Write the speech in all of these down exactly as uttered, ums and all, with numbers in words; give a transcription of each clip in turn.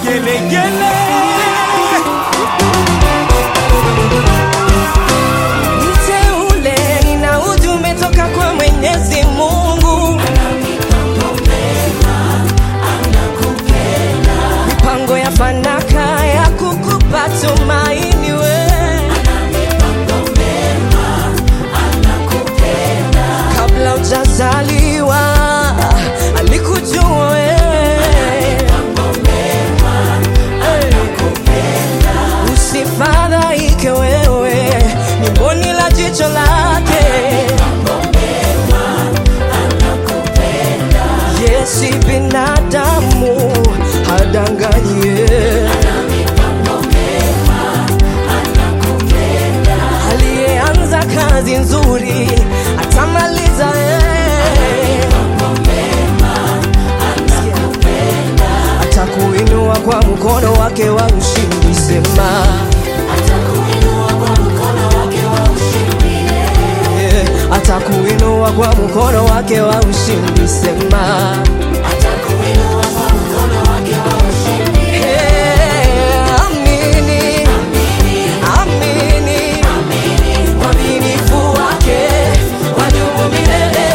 vigelegele. Mteule nina ujumbe toka kwa Mwenyezi Mungu. Mipango ya fanaka ya kukupa tumaini we. Kabla hujazaliwa alikujua we. Usifadhaike wewe, ni mboni la jicho lake. Yesi binadamu hadanganye. Aliyeanza kazi nzuri atamaliza yeye. Atakuinua kwa mkono wake wa ushindi, sema. Atakuinua kwa mkono wake wa ushindi. Yeah. Atakuinua kwa mkono wake wa ushindi, sema. Atakuinua kwa mkono wake wa ushindi. Yeah. Amini, amini, uaminifu wake wadumu milele.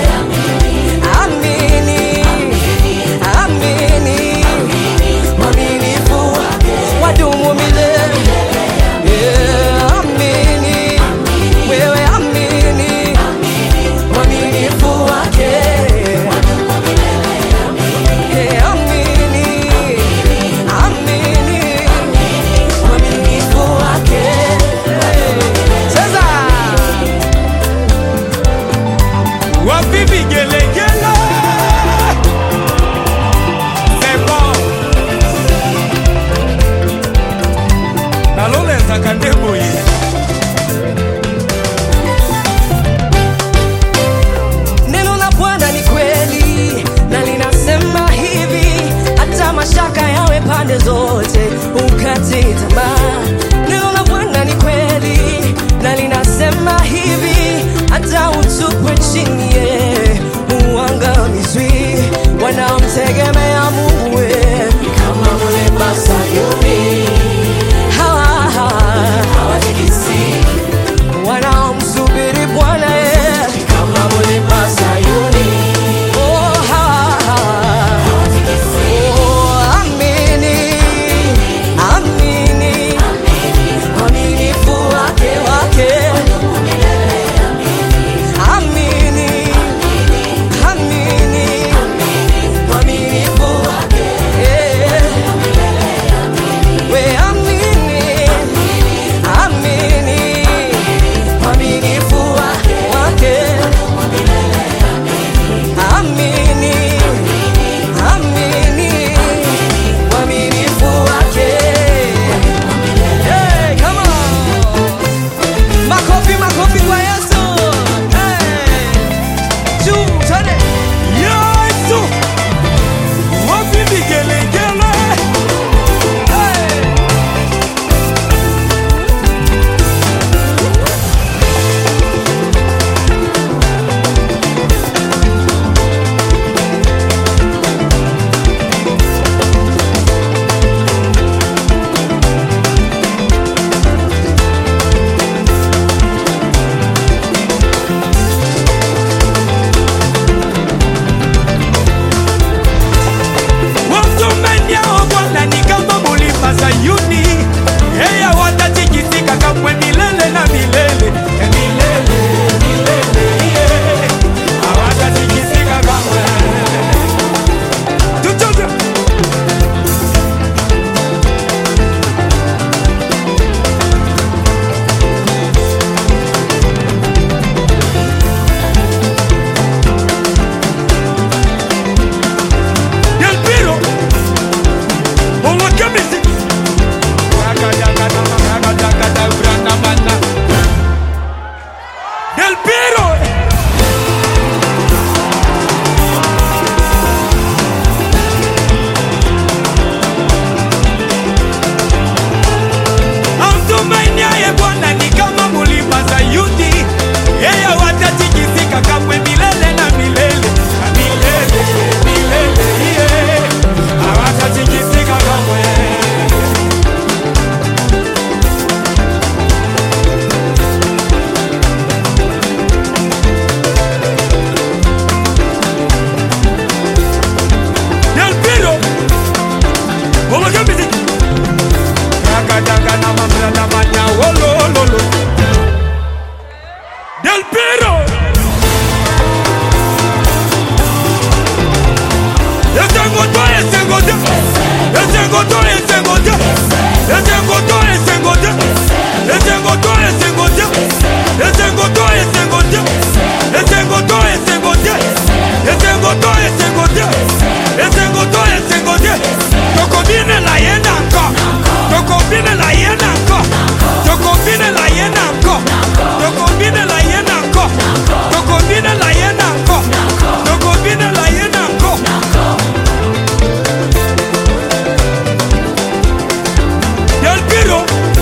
Amini, amini, uaminifu wake wadumu milele. Yeah. Amini, wewe amini, uaminifu wake wadumu milele. Yeah. Amini, amini, uaminifu wake. Sasa Wapi vigelegele. C'est bon. Naloleza kandebo ye. neno la Bwana ni kweli na linasema hivi, hata mashaka yawe pande zote ukati tamaa. Neno la Bwana ni kweli na linasema hivi, hata utupwe chini ye uangamizwi. Wanaomtegemea Mungu we Kama mlima Sayuni, hawa hawatikisiki. wanaomsubiri Bwana ye Kama mlima Sayuni, oh, hawa hawatikisiki. oh, amini, amini, uaminifu wake wake. Amini, amini, uaminifu Esengoto, esengoto. Esengoto, esengoto. Esengoto, esengoto. Esengoto, esengoto. Esengoto, esengoto. Esengoto, esengoto. Esengoto, esengoto. Esengoto, esengoto. Tokobine la yena encore. Tokobine la yena encore. Tokobine la yena encore. Tokobine la yena encore. Tokobine la yena encore. Tokobine la yena encore. Del Piro.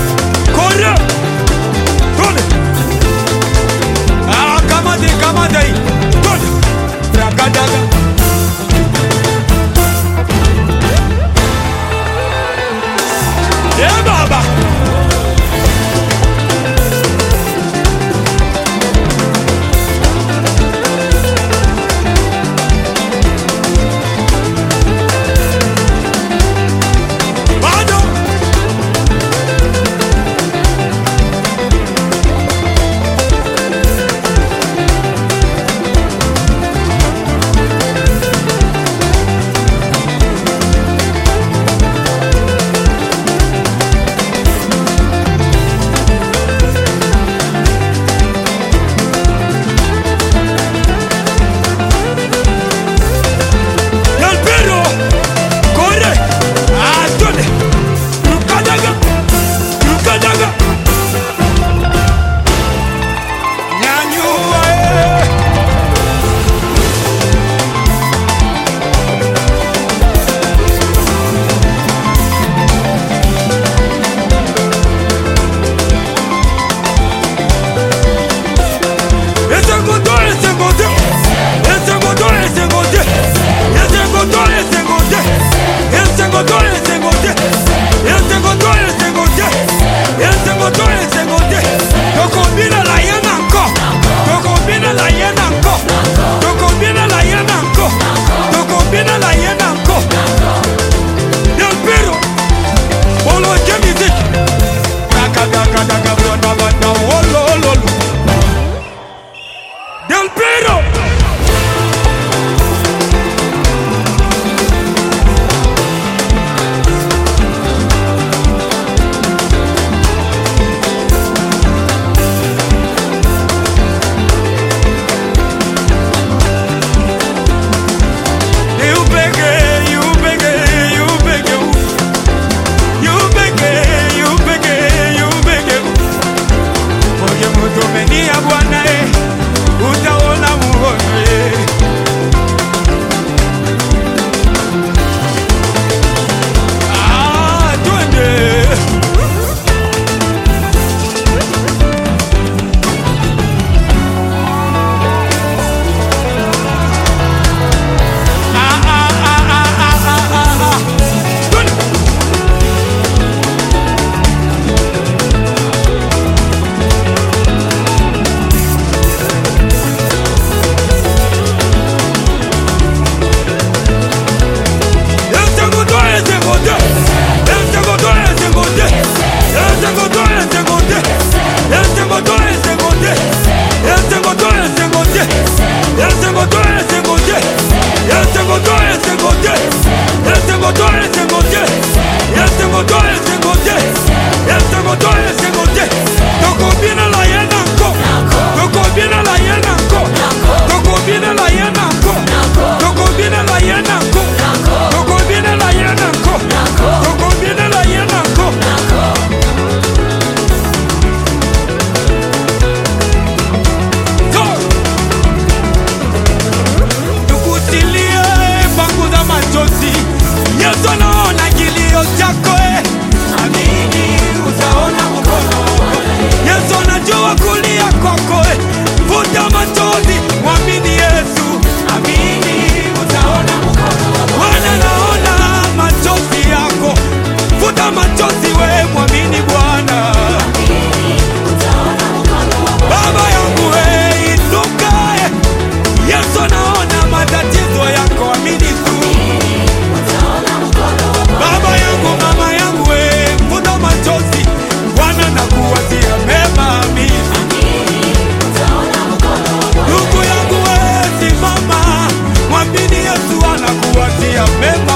ya mema.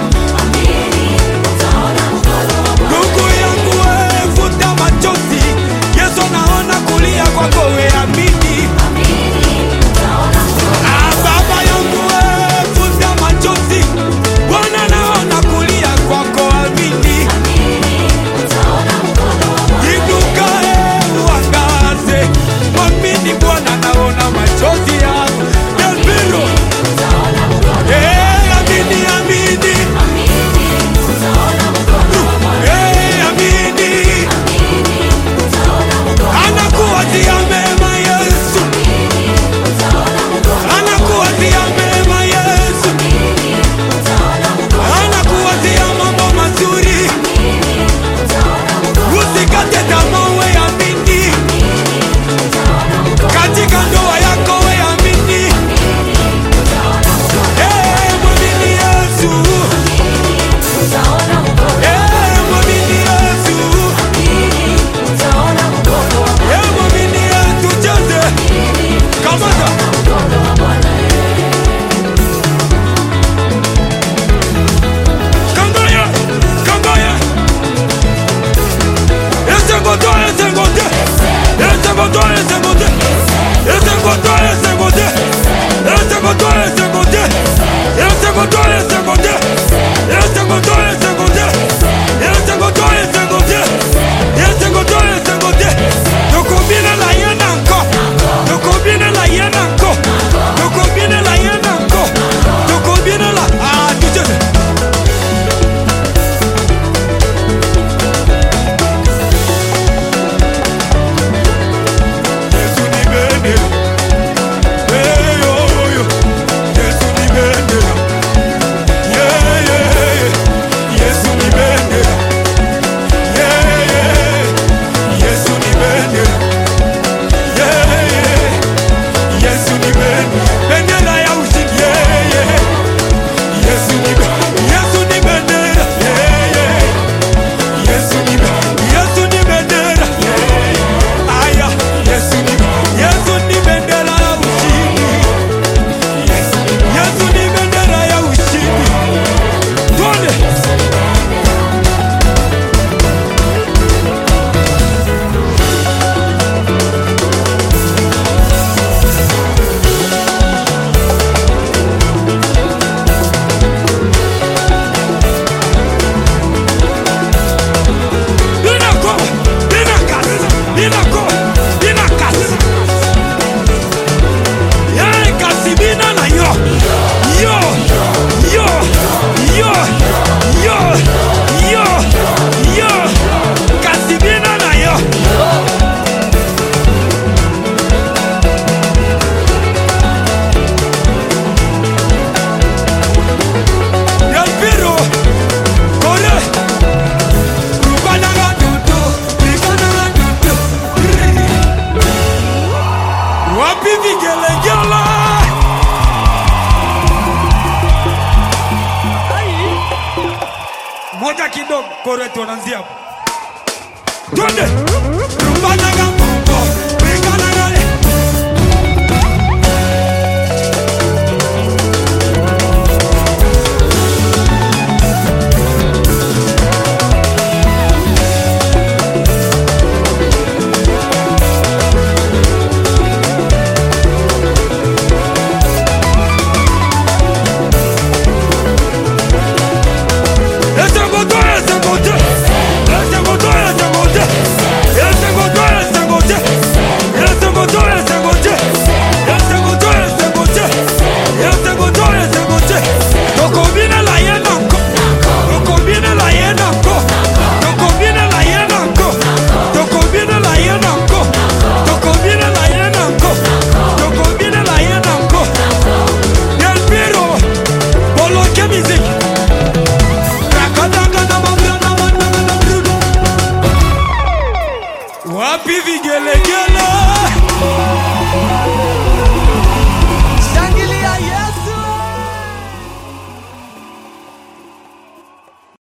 Ndugu yangu we, futa machozi. Yesu naona kulia kwako we, amini. Ah, baba yangu we, futa machozi. Bwana naona kulia kwako, amini. Inuka e uangaze, mwamini Bwana naona machozi yangu. Delbiro eh, amini, amini. Eh, amini. Anakuwazia mema Yesu, anakuwazia mema Yesu, anakuwazia mambo mazuri. Usikate tamaa we, amini. Katika ndoa yako we, amini. Eh, mwamini Yesu. Eh, mwamini Yesu. Eh, mwamini Yesu. Cheze. Kamata. Kangoya, kangoya. Ese ngoto, ese ngote. Ese ngoto, ese ngote. Ese ngoto, ese ngote. Ese ngoto, ese ngote. Ese ngoto, ese ngote. Ese ngoto, ese ngote. Ese ngoto, ese ngote. Ese ngoto, ese ngote. Tukubine la yena nko. Tukubine la yena nko. Tukubine la yena nko. Tukubine la. Ah, tucheze. Yesu ni bendera. Eh, yo, yo. Yesu ni bendera. Yeah, yeah. Yesu ni bendera. Yeah, yeah. Yesu ni bendera. Yeah, yeah. Yesu ni bendera. Bendera ya ushindi. Yeah, yeah. Yesu ni bendera. Yesu ni bendera. Yeah, yeah. Yesu ni bendera. Yesu ni bendera. Yeah, yeah. Aya. Yesu ni Yesu ni bendera ya ushindi. Yesu ni bendera ya ushindi. Twende. Binako, binakasi, binako, binakasi. Yai kasi bina na yo. Yo, yo, yo, yo, yo, yo. Kasi bina na yo. Delbiro, kore. Rubana nga dudu, ribana nga dudu. Wapi vigelegele? Moja kidogo, kore tuanzia hapo. Twende. Rubana